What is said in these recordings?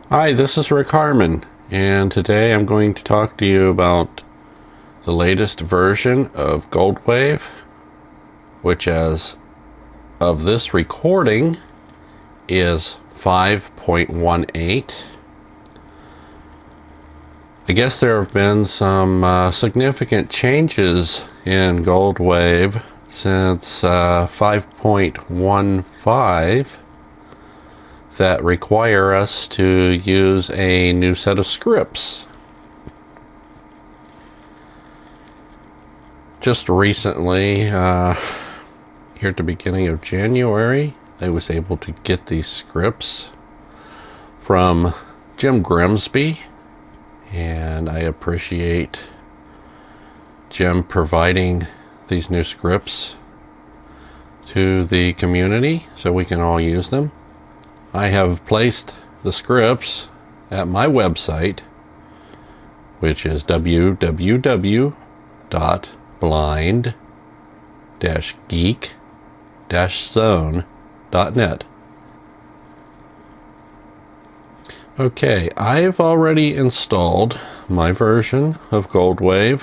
Hi, this is Rick Harmon, and today I'm going to talk to you about the latest version of Goldwave, which as of this recording is 5.18. I guess there have been some significant changes in Goldwave since 5.15 that require us to use a new set of scripts. Just recently, here at the beginning of January, I was able to get these scripts from Jim Grimsby, and I appreciate Jim providing these new scripts to the community so we can all use them. I have placed the scripts at my website, which is www.blind-geek-zone.net. Okay, I've already installed my version of Goldwave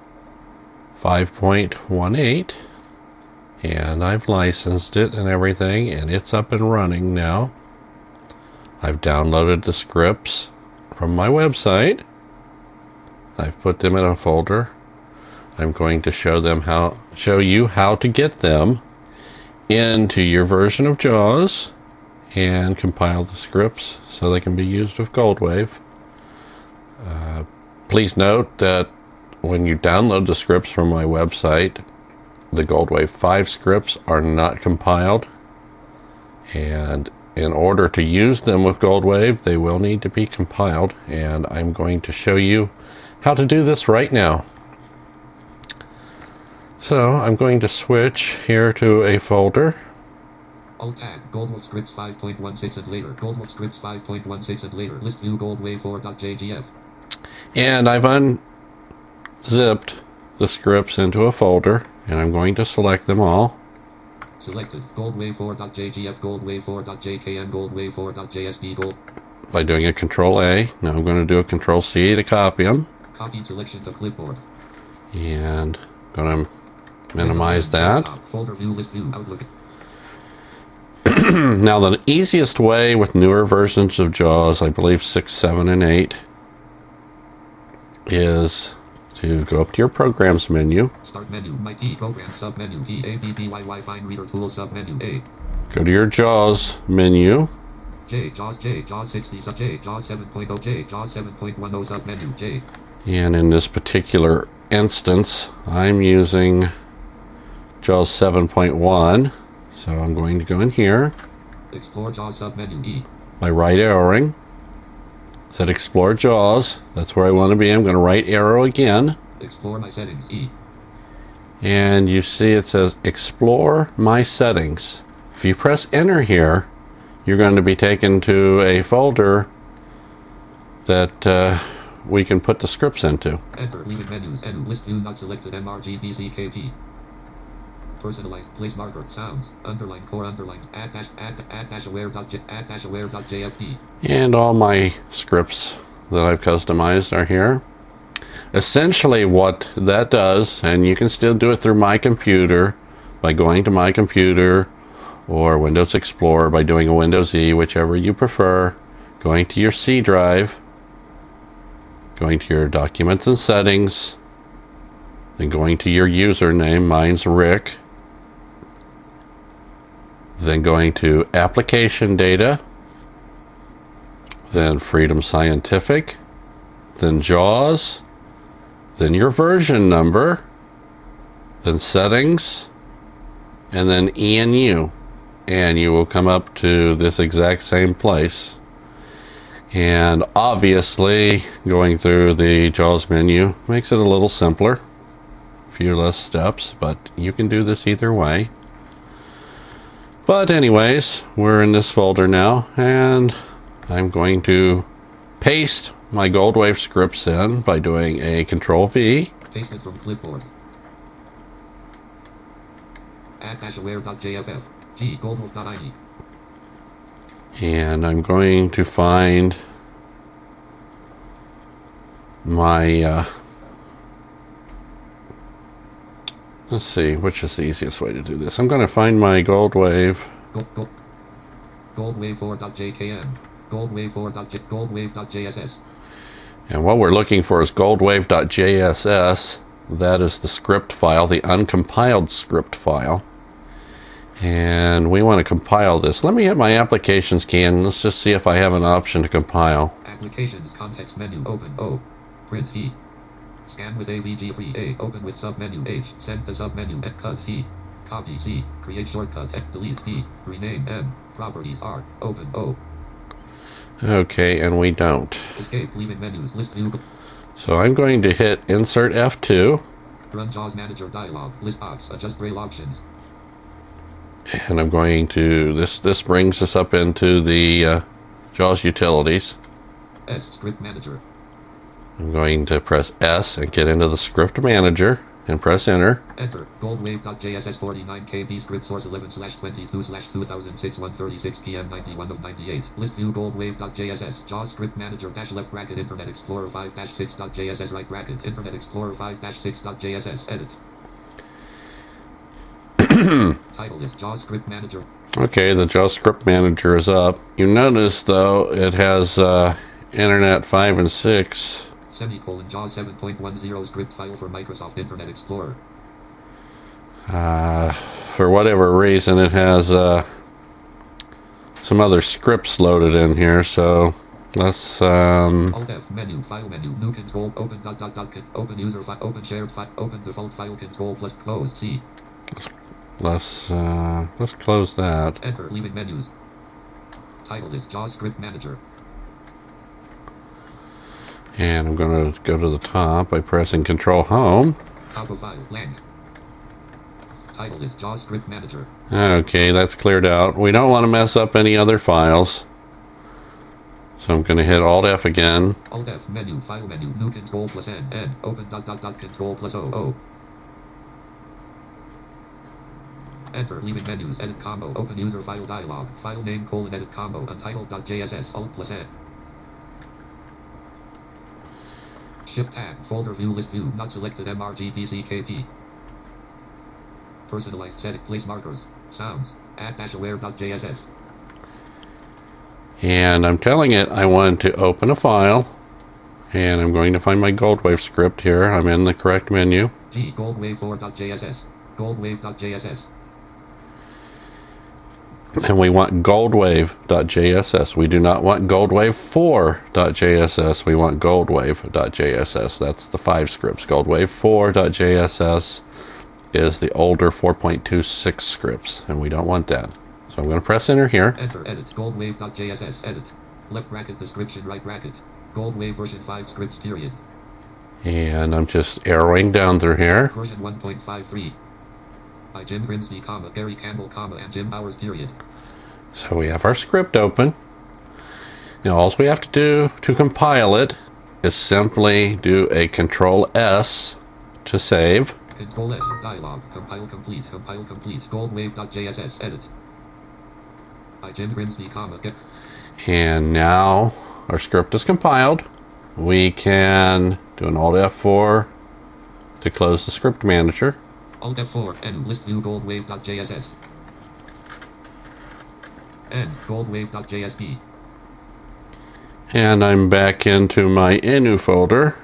5.18, and I've licensed it and everything, and it's up and running now. I've downloaded the scripts from my website. I've put them in a folder. I'm going to show you how to get them into your version of JAWS and compile the scripts so they can be used with Goldwave. Please note that when you download the scripts from my website, the Goldwave 5 scripts are not compiled, and in order to use them with Goldwave, they will need to be compiled, and I'm going to show you how to do this right now. So I'm going to switch here to a folder. Alt tab, Goldwave scripts 5.16 and later, Goldwave scripts 5.16 and later, list view Goldwave 4.jgf. And I've unzipped the scripts into a folder, and I'm going to select them all. Selected, Goldwave 4.jgf, Goldwave 4.jkn, Goldwave 4.jsp, Gold. By doing a Control A. Now I'm going to do a Control C to copy them. Copied selection to clipboard. And I'm going to minimize that. Folder view, list view, Outlook. Now the easiest way with newer versions of JAWS, I believe 6, 7, and 8, is to go up to your Programs menu. Start menu, My T program submenu, PABBYY Fine Reader Tool submenu A. Go to your JAWS menu. JAWS 60 sub J, JAWS 7.0 J, JAWS 7.10 submenu J. And in this particular instance, I'm using JAWS 7.1. So I'm going to go in here. Explore JAWS submenu E. By right arrowing. Said Explore JAWS. That's where I want to be. I'm going to right arrow again. Explore my settings E. And you see it says Explore my settings. If you press enter here, you're going to be taken to a folder that we can put the scripts into. Enter leaving menus and list view not selected MRGBZKP. Personalized place marker sounds underline core underline add dash aware.jfd. And all my scripts that I've customized are here. Essentially what that does, and you can still do it through My Computer by going to My Computer, or Windows Explorer by doing a Windows E, whichever you prefer, going to your C drive, going to your Documents and Settings, then going to your username, mine's Rick, then going to Application Data, then Freedom Scientific, then JAWS, then your version number, then Settings, and then ENU, and you will come up to this exact same place. And obviously going through the JAWS menu makes it a little simpler, a few less steps, but you can do this either way. But anyways, we're in this folder now, and I'm going to paste my Goldwave scripts in by doing a Control V. Paste it from clipboard. Add-aware.jff. G. Goldwave.id. And I'm going to find my let's see, which is the easiest way to do this. I'm going to find my Goldwave. Goldwave4.jkm. Goldwave4.jss. And what we're looking for is goldwave.jss. That is the script file, the uncompiled script file. And we want to compile this. Let me hit my applications key and let's just see if I have an option to compile. Applications, context menu, open O. Print E. Scan with AVG free A. Open with submenu H. Send to submenu and cut T. Copy C. Create shortcut F. Delete D. Rename M. Properties R. Open O. Okay, and we don't. Escape, leaving menus, list view. So I'm going to hit Insert F2. Run JAWS Manager dialog, list box, adjust braille options. And I'm going to, this brings us up into the JAWS utilities. S, Script Manager. I'm going to press S and get into the Script Manager and press Enter. Enter. Goldwave.jss 49 KB script source 11/22/2006 1:36 p.m. 91 of 98. List view Goldwave.jss JAWS script manager dash left bracket Internet Explorer 5-6.jss right bracket Internet Explorer 5-6.jss edit. Title is JAWS script manager. Okay, the JAWS script manager is up. You notice though it has Internet 5 and 6. Semicolon JAWS 7.10 script file for Microsoft Internet Explorer. For whatever reason, it has some other scripts loaded in here, so let's Alt F menu, file menu, new control, open open user file, open shared file, open default file control plus close C. let's close that. Enter, leaving menus. Title is JAWS script manager. And I'm going to go to the top by pressing Control Home. Top of file, blank. Title is JAWS script manager. Okay, that's cleared out. We don't want to mess up any other files. So I'm going to hit Alt F again. Alt F menu, file menu, new control plus N, open control plus O. Enter, leaving menus, edit combo, open user file dialog, file name edit combo, untitled.jss, Alt plus N. Shift tab, folder view, list view, not selected MRGBZKP. Personalized setting, place markers, sounds, add-aware.jss. And I'm telling it I want to open a file. And I'm going to find my Goldwave script here. I'm in the correct menu. G, goldwave4.jss, goldwave.jss. And we want goldwave.jss. We do not want goldwave4.jss. We want goldwave.jss. That's the 5 scripts. Goldwave4.jss is the older 4.26 scripts, and we don't want that. So I'm going to press Enter here. Enter, edit, goldwave.jss, edit. Left bracket, description, right bracket. Goldwave version 5 scripts, period. And I'm just arrowing down through here. Version 1.53. By Jim Grimsby, Gary Campbell, and Jim Bowers, period. So we have our script open. Now all we have to do to compile it is simply do a Control S to save. Control S, dialog, compile complete, goldwave.jss, edit. By Jim Grimsby, And now our script is compiled. We can do an Alt F4 to close the script manager. Alt F4, N, list view goldwave.jss. End, goldwave.jsp. And I'm back into my INU folder.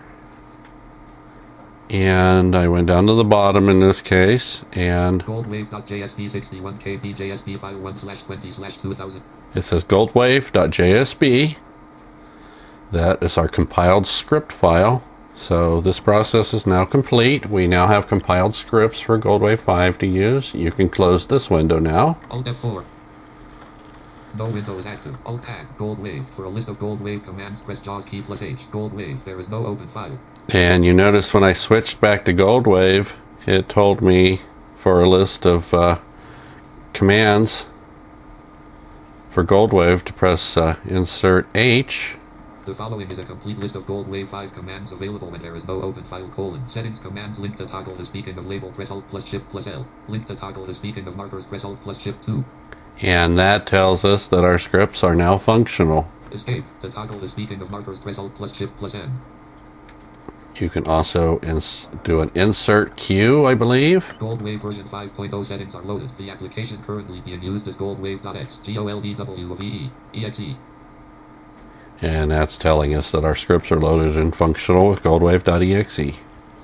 And I went down to the bottom in this case, and goldwave.jsp 61 KB JSP file 1/20/2000. It says goldwave.jsp. That is our compiled script file. So this process is now complete. We now have compiled scripts for Goldwave 5 to use. You can close this window now. Alt F4. No window is active. Alt Tab, Goldwave. For a list of Goldwave commands, press JAWS key plus H. Goldwave. There is no open file. And you notice when I switched back to Goldwave, it told me for a list of commands for Goldwave to press Insert H. The following is a complete list of Goldwave 5 commands available when there is no open file : settings commands link to toggle the speaking of label press Alt plus Shift plus L. Link to toggle the speaking of markers press Alt plus Shift 2. And that tells us that our scripts are now functional. Escape. To toggle the speaking of markers press Alt plus Shift plus N. You can also do an insert cue, I believe. Goldwave version 5.0 settings are loaded. The application currently being used is Goldwave.exe. Goldwave.exe. And that's telling us that our scripts are loaded and functional with Goldwave.exe.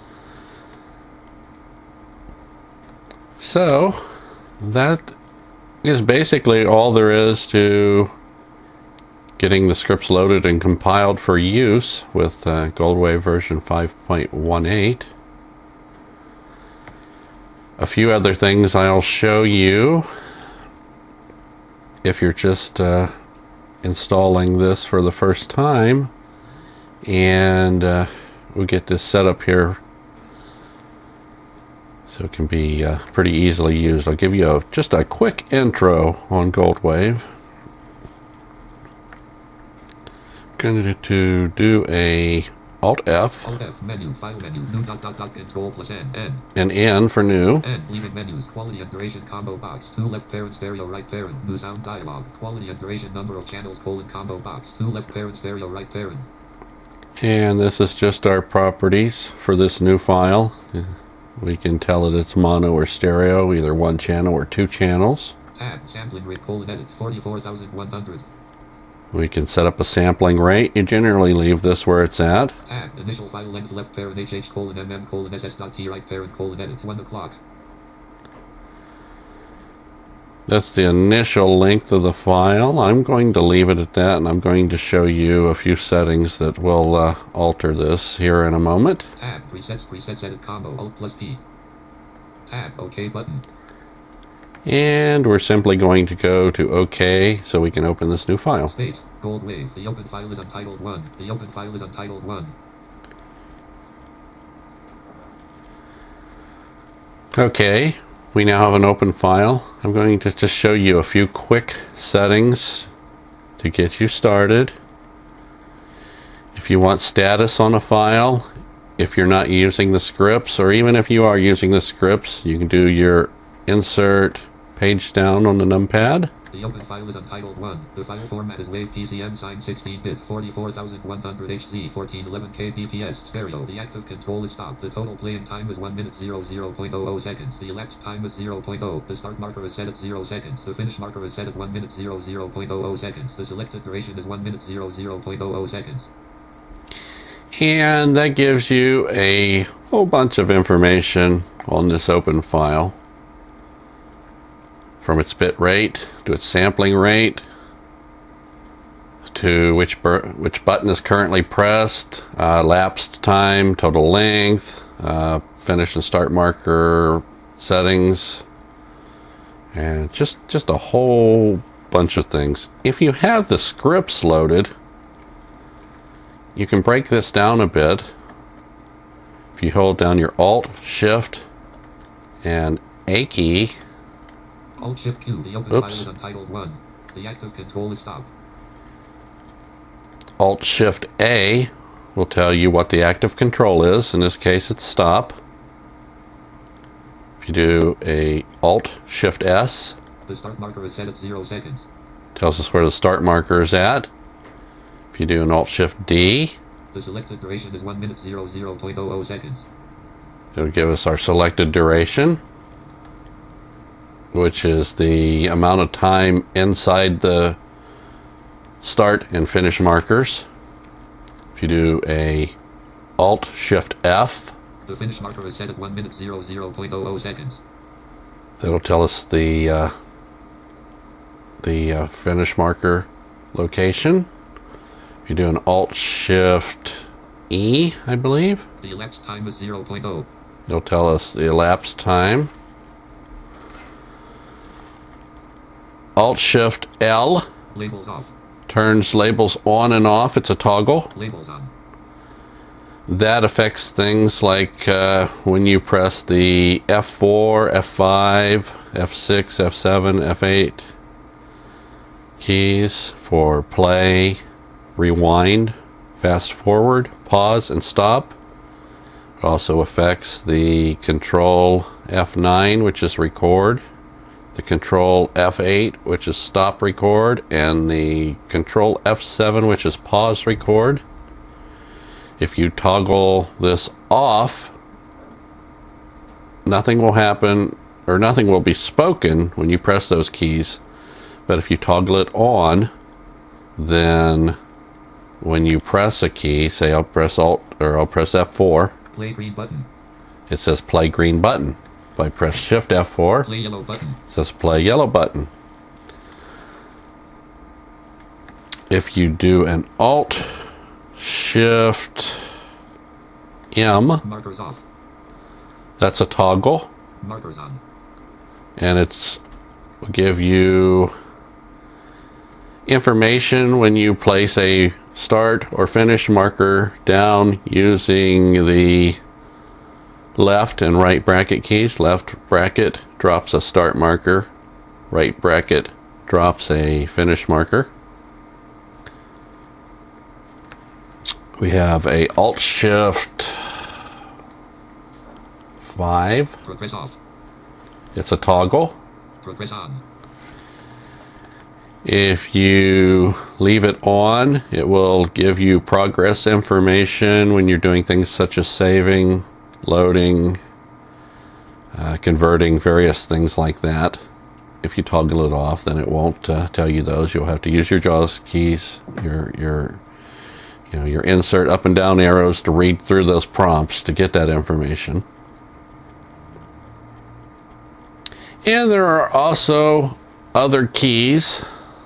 So, that is basically all there is to getting the scripts loaded and compiled for use with Goldwave version 5.18. A few other things I'll show you if you're just installing this for the first time, and we'll get this set up here so it can be pretty easily used. I'll give you just a quick intro on Goldwave. Going to do a Alt F. Alt F menu, file menu, new control plus N. And N for new. N, leaving menus, quality and duration combo box, 2 left parent stereo right parent, new sound dialog, quality and duration number of channels combo box, 2 left parent stereo right parent. And this is just our properties for this new file. We can tell it it's mono or stereo, either one channel or two channels. Tab, sampling rate edit, 44,100. We can set up a sampling rate. You generally leave this where it's at. Tab, initial file length left parent HH:MM:SS.T right parent edit, 1 o'clock. That's the initial length of the file. I'm going to leave it at that, and I'm going to show you a few settings that will alter this here in a moment. Tab, presets edit combo, Alt plus P. Tab, OK button. And we're simply going to go to OK so we can open this new file. Space, Goldwave, the open file is untitled 1. The open file is untitled 1. Okay, we now have an open file. I'm going to just show you a few quick settings to get you started. If you want status on a file, if you're not using the scripts, or even if you are using the scripts, you can do your insert page down on the numpad. The open file is untitled 1. The file format is WAV PCM signed 16-bit, 44,100 Hz, 1411 kbps stereo. The active control is stop. The total playing time is 1 minute 00.00 seconds. The elapsed time is 0.0. The start marker is set at 0 seconds. The finish marker is set at 1 minute 00.00 seconds. The selected duration is 1 minute 00.00 seconds. And that gives you a whole bunch of information on this open file. From its bit rate, to its sampling rate, to which button is currently pressed, lapsed time, total length, finish and start marker settings, and just a whole bunch of things. If you have the scripts loaded, you can break this down a bit. If you hold down your Alt, Shift, and A key. Alt Shift Q, the open file is untitled 1. The active control is stop. Alt Shift A will tell you what the active control is. In this case, it's stop. If you do a Alt Shift S, the start marker is set at 0 seconds. Tells us where the start marker is at. If you do an Alt Shift D, the selected duration is 1 minute 00.00 seconds. It'll give us our selected duration, which is the amount of time inside the start and finish markers. If you do a Alt Shift F, the finish marker is set at 1 minute 00.00 seconds. That'll tell us the finish marker location. If you do an Alt Shift E, I believe, the elapsed time is 0.0. It'll tell us the elapsed time. Alt Shift L, labels off, turns labels on and off. It's a toggle. Labels on. That affects things like when you press the F4, F5, F6, F7, F8 keys for play, rewind, fast forward, pause, and stop. It also affects the control F9, which is record, the control F8, which is stop record, and the control F7, which is pause record. If you toggle this off, nothing will happen, or nothing will be spoken when you press those keys. But if you toggle it on, then when you press a key, say I'll press Alt or I'll press F4, Play green button. it says play green button. If I press Shift F4, Play yellow button. it says play yellow button. If you do an Alt Shift M, Markers off. that's a toggle, Markers on. and it's will give you information when you place a start or finish marker down using the left and right bracket keys. Left bracket drops a start marker, right bracket drops a finish marker. We have a Alt Shift 5. Progress off. It's a toggle. Progress on. If you leave it on, it will give you progress information when you're doing things such as saving, loading, converting, various things like that. If you toggle it off, then it won't tell you those. You'll have to use your JAWS keys, your insert up and down arrows to read through those prompts to get that information. And there are also other keys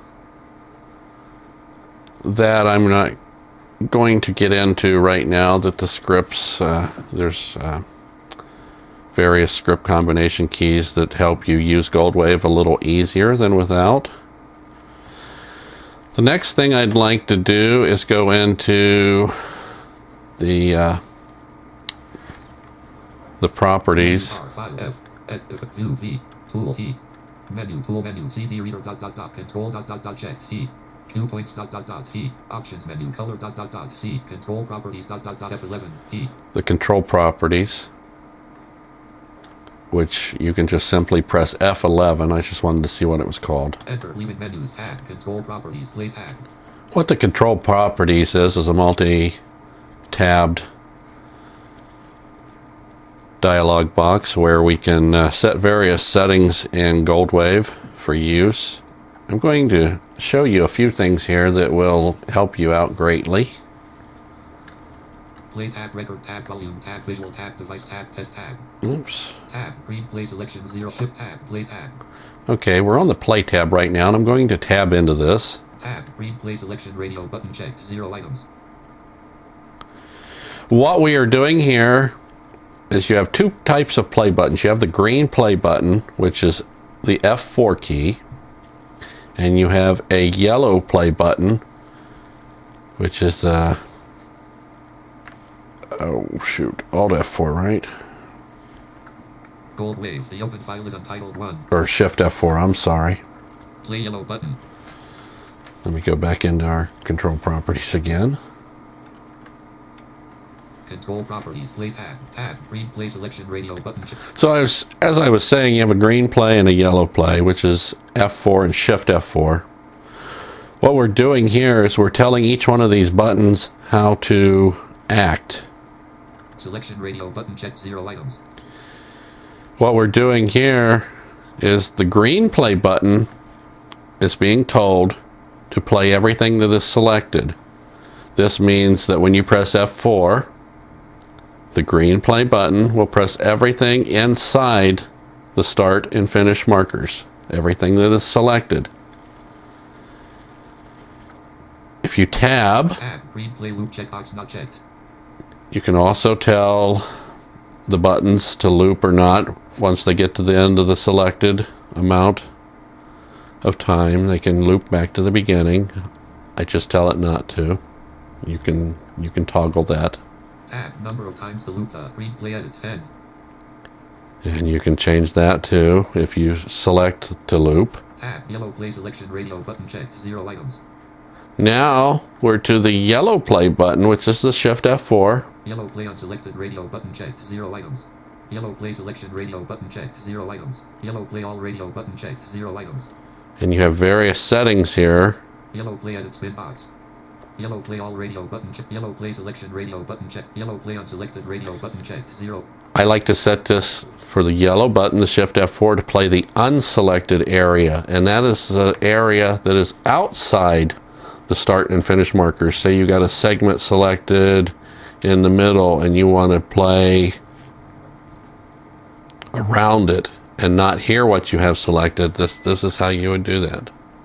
that I'm not going to get into right now, that the scripts, there's various script combination keys that help you use Goldwave a little easier than without. The next thing I'd like to do is go into the properties. R5F. View V. Tool T. Menu. Tool menu. CD reader control check T. Q points T. Options menu. Color C. Control properties F11 T. The control properties, which you can just simply press F11. I just wanted to see what it was called. Enter. Leaving menus. Tab. Control properties. Play tab. What the control properties is a multi-tabbed dialog box where we can set various settings in Goldwave for use. I'm going to show you a few things here that will help you out greatly. Play tab, record tab, volume tab, visual tab, device tab, test tab. Oops. Tab, green play selection 0, shift tab, play tab. Okay, we're on the play tab right now, and I'm going to tab into this. Tab, green play selection radio button checked, 0 items. What we are doing here is you have two types of play buttons. You have the green play button, which is the F4 key, and you have a yellow play button, which is Alt F4, right? Goldwave, the open file is untitled 1. Or Shift F4, I'm sorry. Play yellow button. Let me go back into our control properties again. Control properties, play tab, tab, green play selection radio button. So as I was saying, you have a green play and a yellow play, which is F4 and Shift F4. What we're doing here is we're telling each one of these buttons how to act. Selection radio button checked, 0 items. What we're doing here is the green play button is being told to play everything that is selected. This means that when you press F4, the green play button will press everything inside the start and finish markers, everything that is selected. If you tab, green play loop checkbox not checked. You can also tell the buttons to loop or not. Once they get to the end of the selected amount of time, they can loop back to the beginning. I just tell it not to. You can toggle that. Tab, number of times to loop the green play edit 10. And you can change that too if you select to loop. Tab, yellow play selection radio button checked, 0 items. Now we're to the yellow play button, which is the Shift F4. Yellow play unselected radio button checked, 0 items. Yellow play selection radio button checked, 0 items. Yellow play all radio button checked, 0 items. And you have various settings here. Yellow play edit spin box. Yellow play all radio button check. Yellow play selection radio button check. Yellow play unselected radio button checked. 0. I like to set this for the yellow button, the Shift F4, to play the unselected area. And that is the area that is outside the start and finish markers. Say you got a segment selected in the middle and you want to play around it and not hear what you have selected. This is how you would do that.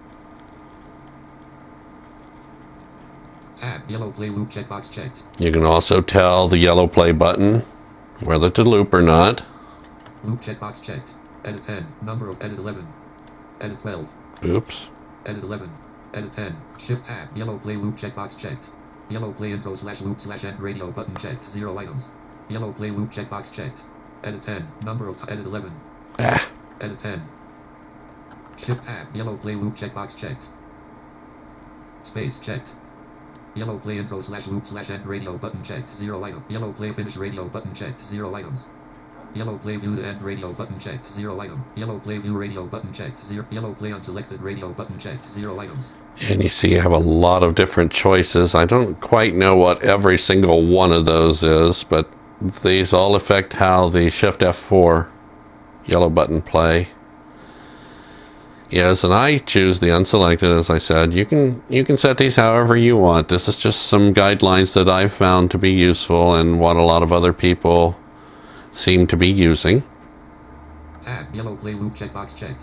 Tab, yellow play loop checkbox checked. You can also tell the yellow play button whether to loop or not. Loop checkbox checked. Edit 10. Number of edit 11. Edit 12. Oops. Edit 11. Edit 10. Shift tab. Yellow play loop checkbox checked. Yellow play intro slash loop slash end radio button checked. 0 items. Yellow play loop checkbox checked. Edit 10. Number of edit 11. Ah. Edit 10. Shift tab. Yellow play loop checkbox checked. Space checked. Yellow play intro slash loop slash end radio button checked. 0 item. Yellow play finish radio button checked. 0 items. Yellow play view the end radio button checked. 0 item. Yellow play view radio button checked. 0. Yellow play unselected radio button checked. 0 items. And you see you have a lot of different choices. I don't quite know what every single one of those is, but these all affect how the Shift F4 yellow button play. Yes, and I choose the unselected, as I said. You can set these however you want. This is just some guidelines that I've found to be useful and what a lot of other people seem to be using. Tab, yellow play loop checkbox checked.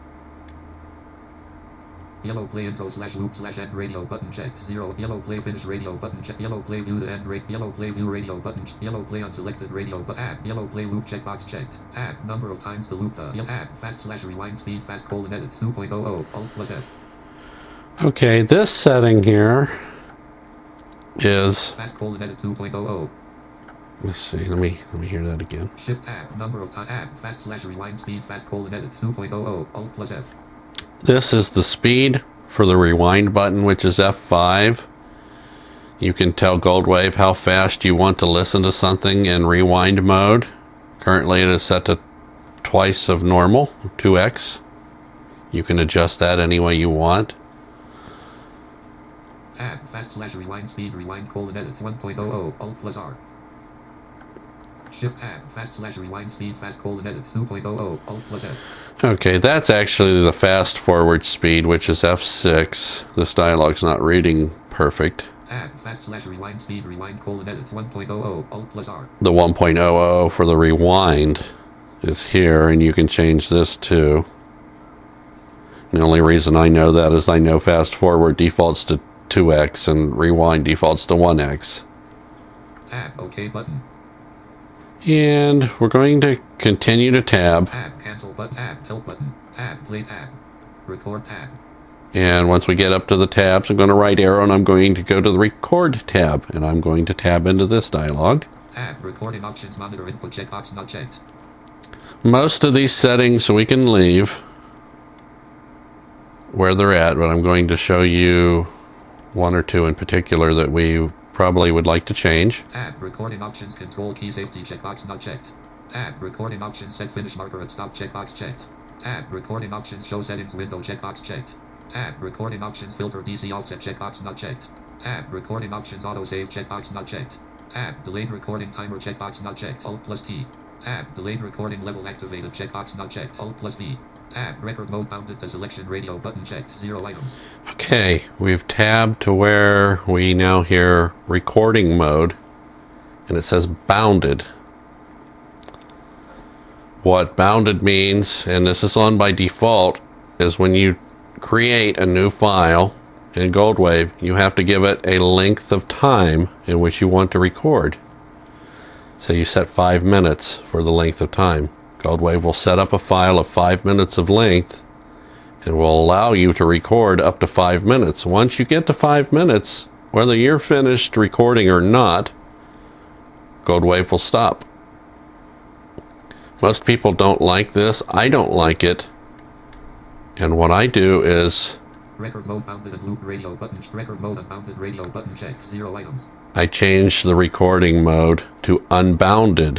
Yellow play intro slash loop slash end radio button checked. 0. Yellow play finish radio button checked. Yellow play view the end yellow play view radio button. Yellow play unselected radio but tab. Yellow play loop checkbox checked. Tab, number of times to loop the tab. Fast slash rewind speed fast colon edit 2.00 alt plus F. Okay, this setting here is fast colon edit 2.00. Let's see, let me hear that again. Shift tab, number of tab, fast slash rewind speed fast colon edit 2.00 alt plus F. This is the speed for the rewind button, which is F5. You can tell Goldwave how fast you want to listen to something in rewind mode. Currently it is set to twice of normal, 2x. You can adjust that any way you want. Tab, fast slash rewind speed rewind colon edit 1.00 alt plus R. Shift tab, fast slash rewind speed fast colon edit 2.00 alt plus F. Okay, that's actually the fast forward speed, which is F6. This dialogue's not reading perfect. Tab, fast slash rewind speed rewind colon edit 1.00 alt plus R. The 1.00 for the rewind is here, and you can change this too. The only reason I know that is I know fast forward defaults to 2x and rewind defaults to 1x. Tab, OK button. And we're going to continue to tab. Tab, cancel button, tab, help button, tab, play tab, record tab. And once we get up to the tabs, I'm going to right arrow and I'm going to go to the record tab. And I'm going to tab into this dialog. Tab, recording options, monitor input checkbox not checked. Most of these settings we can leave where they're at, but I'm going to show you one or two in particular that we probably would like to change. Tab, recording options, control key safety checkbox not checked. Tab, recording options, set finish marker at stop checkbox checked. Tab, recording options, show settings window checkbox checked. Tab, recording options, filter DC offset checkbox not checked. Tab, recording options, autosave checkbox not checked. Tab, delayed recording timer checkbox not checked. Alt plus T. Tab, delayed recording level activated checkbox not checked. Alt plus V. Tab, record mode bounded to selection radio button checked. 0 items. Okay, we've tabbed to where we now hear recording mode, and it says bounded. What bounded means, and this is on by default, is when you create a new file in Goldwave, you have to give it a length of time in which you want to record. So you set 5 minutes for the length of time. Goldwave will set up a file of 5 minutes of length and will allow you to record up to 5 minutes. Once you get to 5 minutes, whether you're finished recording or not, Goldwave will stop. Most people don't like this. I don't like it. And what I do is record mode bounded and loop radio button. Record mode unbounded radio button checked. 0 items. I change the recording mode to unbounded.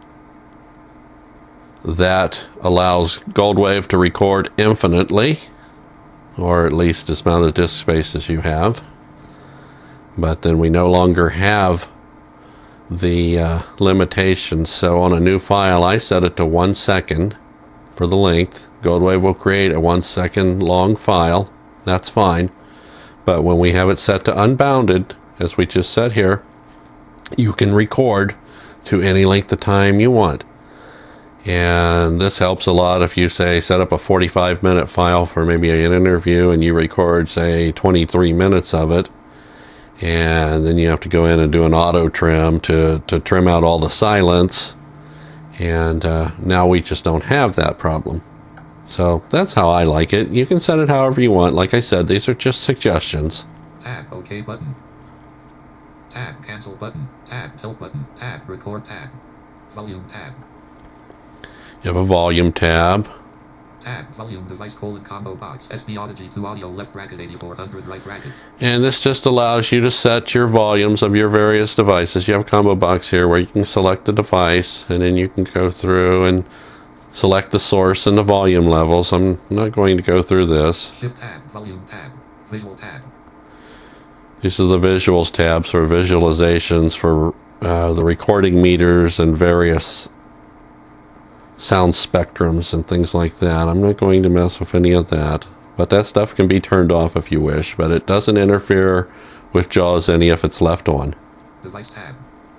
That allows Goldwave to record infinitely, or at least as amount of disk space as you have. But then we no longer have the limitations. So on a new file, I set it to 1 second for the length. Goldwave will create a 1 second long file. That's fine. But when we have it set to unbounded, as we just said here, you can record to any length of time you want. And this helps a lot if you, say, set up a 45-minute file for maybe an interview and you record, say, 23 minutes of it. And then you have to go in and do an auto trim to trim out all the silence. And now we just don't have that problem. So that's how I like it. You can set it however you want. Like I said, these are just suggestions. Tab OK button. Tab cancel button. Tab help button. Tab record tab. Volume tab. You have a volume tab. Tab volume device combo box SB Audigy 2 audio left bracket 8400 right bracket. And this just allows you to set your volumes of your various devices. You have a combo box here where you can select the device and then you can go through and select the source and the volume levels. I'm not going to go through this. Shift tab, volume tab, visual tab. These are the visuals tabs for visualizations for the recording meters and various sound spectrums and things like that. I'm not going to mess with any of that. But that stuff can be turned off if you wish, but it doesn't interfere with JAWS any if it's left on. Device tab.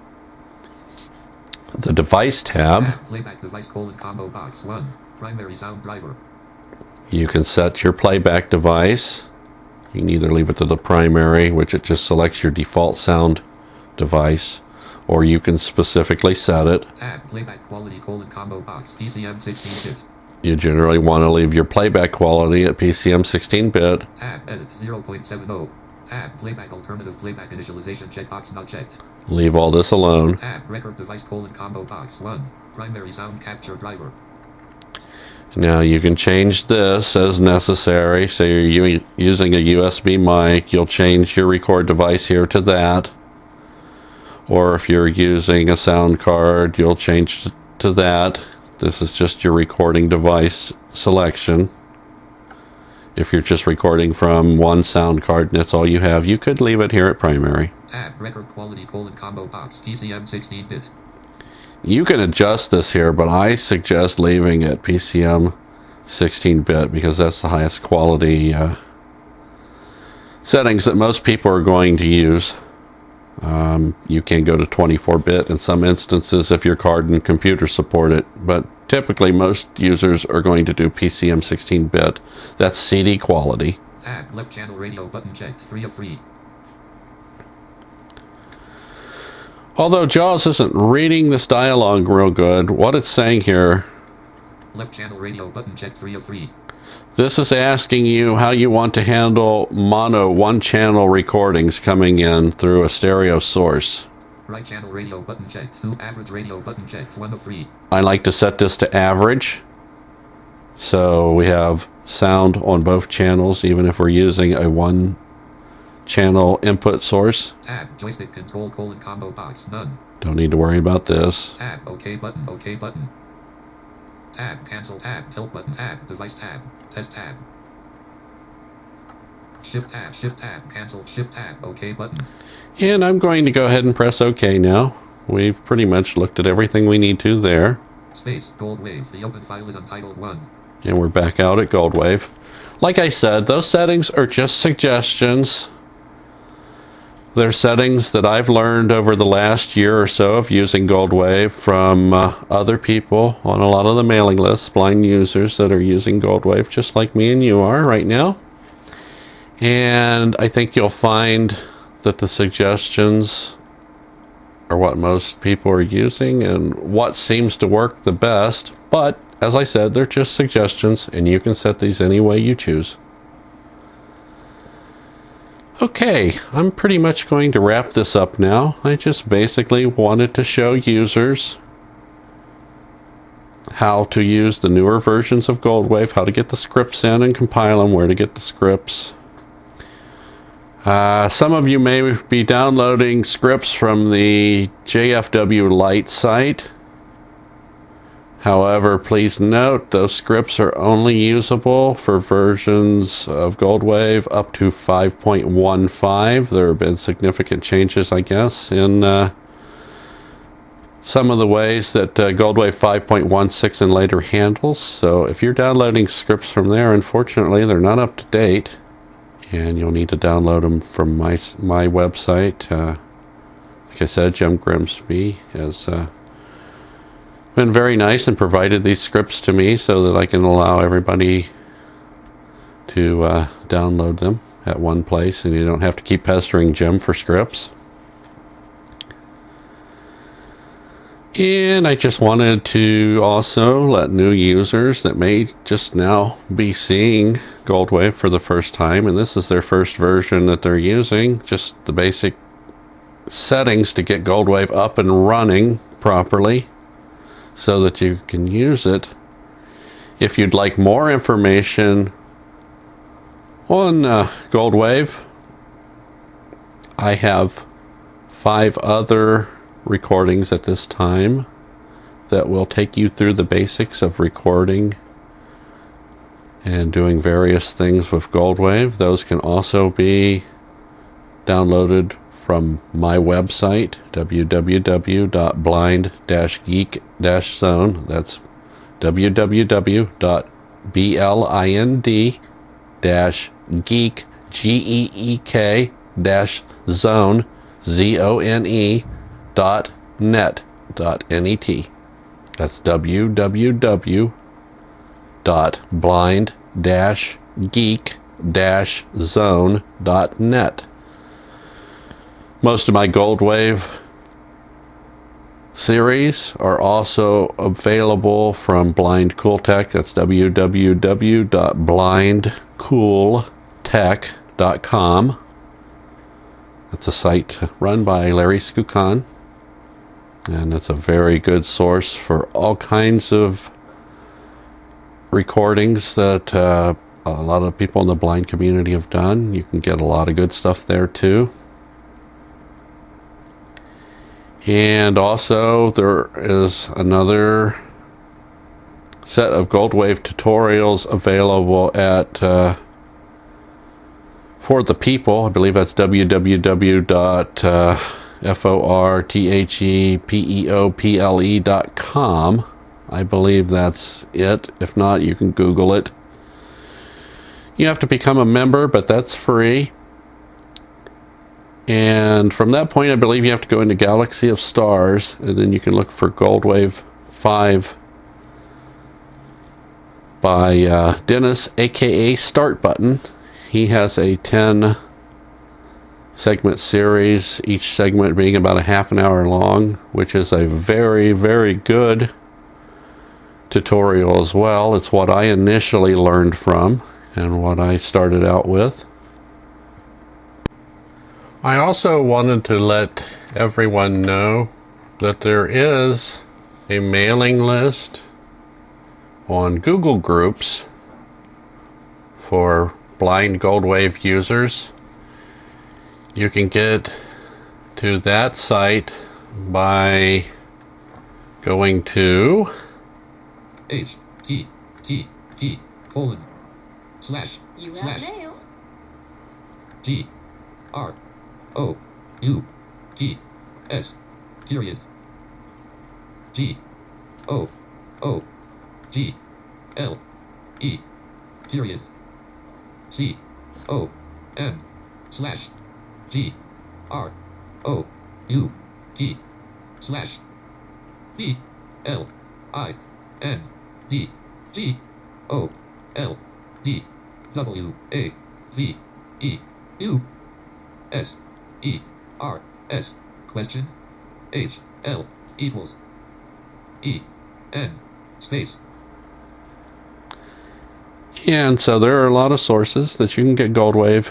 The device tab. Playback device combo box 1. Primary sound driver. You can set your playback device. You can either leave it to the primary, which it just selects your default sound device, or you can specifically set it. Tab playback quality combo box PCM 16-bit. You generally want to leave your playback quality at PCM 16-bit. Tab edit 0.70. Tab playback alternative playback initialization checkbox not checked. Leave all this alone. Tab record device combo box 1. Primary sound capture driver. Now you can change this as necessary. So you're using a USB mic, you'll change your record device here to that. Or if you're using a sound card, you'll change to that. This is just your recording device selection. If you're just recording from one sound card and that's all you have, you could leave it here at primary. Tab record quality combo box PCM 16-bit. You can adjust this here, but I suggest leaving it PCM 16-bit because that's the highest quality settings that most people are going to use. You can go to 24-bit in some instances if your card and computer support it, but typically most users are going to do PCM 16-bit. That's CD quality. Tab left channel radio button checked 3 of 3. Although JAWS isn't reading this dialogue real good, what it's saying here, left channel radio button checked 3 of 3. This is asking you how you want to handle mono one-channel recordings coming in through a stereo source. Right channel radio button checked 2. Average radio button checked 1 of 3. I like to set this to average. So we have sound on both channels, even if we're using a one-channel input source. Tab joystick control combo box none. Don't need to worry about this. Tab OK button OK button. Tab cancel tab help button tab device tab test tab. Shift tab cancel shift tab OK button. And I'm going to go ahead and press OK now. We've pretty much looked at everything we need to there. Space Goldwave. The open file is untitled 1. And we're back out at Goldwave. Like I said, those settings are just suggestions. They're settings that I've learned over the last year or so of using Goldwave from other people on a lot of the mailing lists, blind users that are using Goldwave just like me and you are right now. And I think you'll find that the suggestions are what most people are using and what seems to work the best. But, as I said, they're just suggestions and you can set these any way you choose. Okay, I'm pretty much going to wrap this up now. I just basically wanted to show users how to use the newer versions of Goldwave, how to get the scripts in and compile them, where to get the scripts. Some of you may be downloading scripts from the JFW Lite site, However, please note those scripts are only usable for versions of Goldwave up to 5.15. There have been significant changes, I guess, in some of the ways that Goldwave 5.16 and later handles. So if you're downloading scripts from there, unfortunately, they're not up to date, and you'll need to download them from my website. Like I said, Jim Grimsby has been very nice and provided these scripts to me so that I can allow everybody to download them at one place, and you don't have to keep pestering Jim for scripts. And I just wanted to also let new users that may just now be seeing Goldwave for the first time, and this is their first version that they're using, just the basic settings to get Goldwave up and running properly so that you can use it. If you'd like more information on Goldwave, I have 5 other recordings at this time that will take you through the basics of recording and doing various things with Goldwave. Those can also be downloaded from my website, www.blind-geek-zone. That's www.blind-geek-zone, .net. That's www.blind-geek-zone.net. Most of my Goldwave series are also available from Blind Cool Tech. That's www.blindcooltech.com. That's a site run by Larry Skukan, and it's a very good source for all kinds of recordings that a lot of people in the blind community have done. You can get a lot of good stuff there too. And also there is another set of Goldwave tutorials available at For the People. I believe that's www.forthepeople.com. I believe that's it. If not, you can Google it. You have to become a member, but that's free. And from that point, I believe you have to go into Galaxy of Stars, and then you can look for Goldwave 5 by Dennis, aka Start Button. He has a 10-segment series, each segment being about a half an hour long, which is a very, very good tutorial as well. It's what I initially learned from and what I started out with. I also wanted to let everyone know that there is a mailing list on Google Groups for blind Goldwave users. You can get to that site by going to http://GROUPS period GOOGLE period BLINDGOLDWAVEUSERS question HL equals EN space. And so there are a lot of sources that you can get Goldwave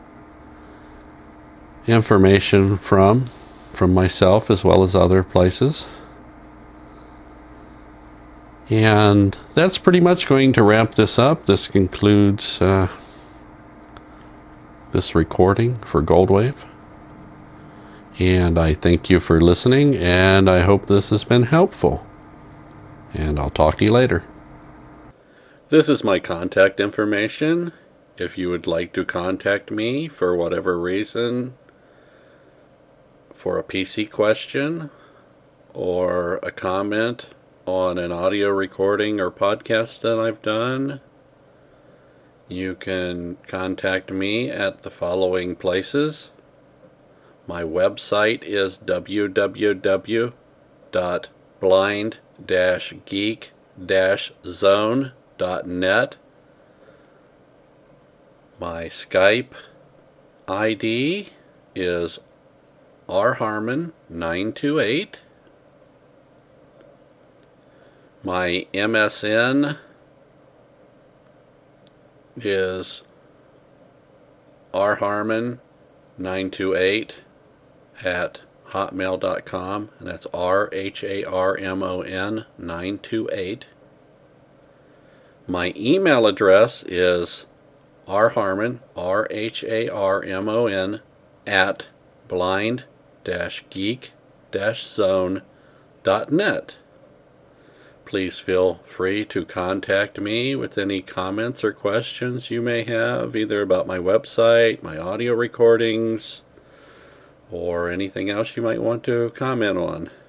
information from myself as well as other places. And that's pretty much going to wrap this up. This concludes this recording for Goldwave. And I thank you for listening, and I hope this has been helpful. And I'll talk to you later. This is my contact information. If you would like to contact me for whatever reason, for a PC question or a comment on an audio recording or podcast that I've done, you can contact me at the following places. My website is www.blind-geek-zone.net. My Skype ID is rharmon928. My MSN is rharmon928 at hotmail.com, and that's RHARMON 928. My email address is rharmon, RHARMON, at blind-geek-zone.net. Please feel free to contact me with any comments or questions you may have, either about my website, my audio recordings, or anything else you might want to comment on.